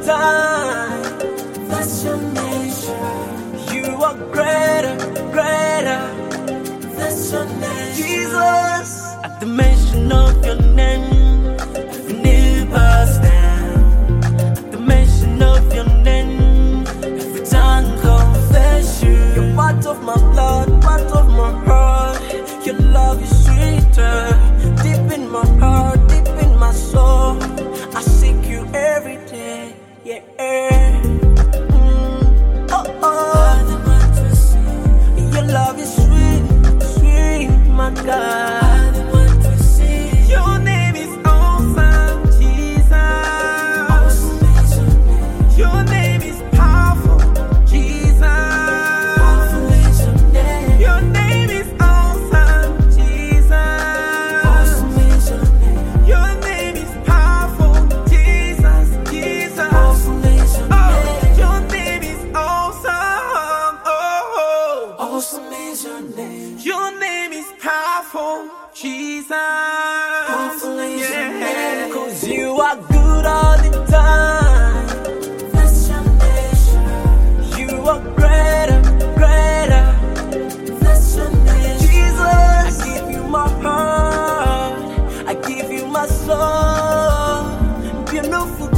time. That's your nature. You are greater, greater. That's your nature. Jesus, at the mention of your name, every knee bows down. At the mention of your name, every tongue confess you. You're part of my blood, part of my heart. Your love is sweeter, deep in my heart, deep in my soul. I seek you every day, yeah. Your love is sweet, sweet, my God. Your name is awesome, Jesus. Awesome is your name. Your name is powerful, Jesus. Powerful is your name. Your name is awesome, Jesus. Awesome is your name. Your name is powerful, Jesus, Jesus. Awesome is your Oh, name. your name is awesome. Oh, Awesome is your name. your name is powerful, Jesus. Powerful is your name. 'Cause you are good all the time. That's your nature. You are greater, greater. That's your nature. Jesus, I give you my heart. I give you my soul. Beautiful